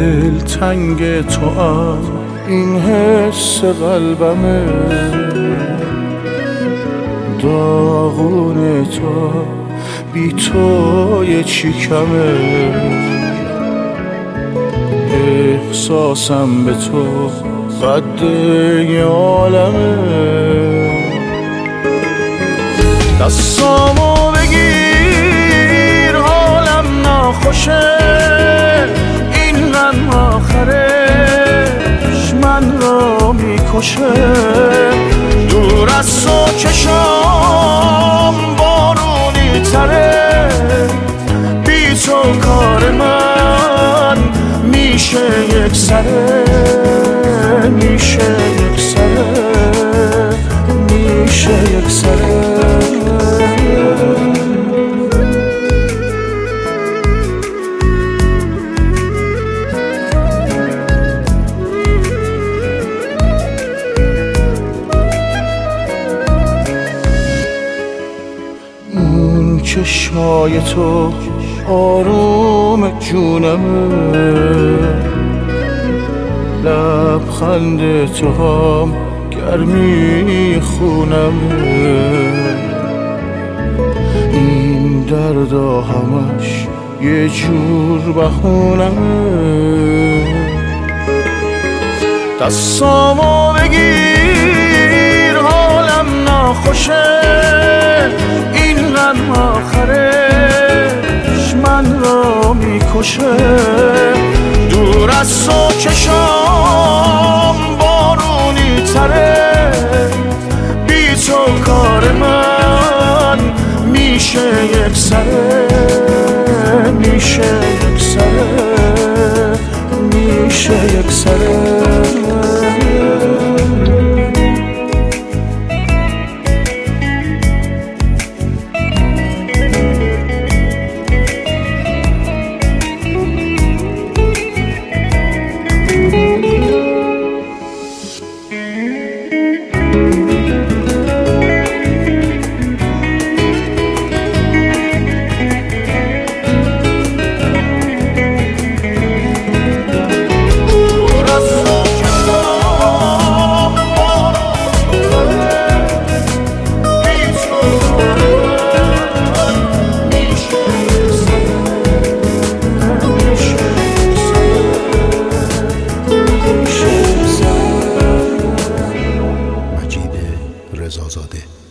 دلتنگ تو هم این حس قلبمه، داغون تو بی تو یه چی کمه، احساسم به تو قد یه عالمه. دستامو بگیر حالم ناخوشه، این غم آخرش من را میکشه. دور از تو چشام بارونی تره، بی تو کار من میشه یک سره، میشه یک سره، میشه یک سره. اون چشمای تو آروم جونمه، لبخند تو هم گرمی خونمه. این دردا همش یه جور بهونمه. دستامو بگیر حالم ناخوشه، این غم آخرش من را میکشه. دور از تو چشام بارونی تره، بی تو کار من میشه یک سره، میشه یک سره، میشه یک سره. رضا زاده.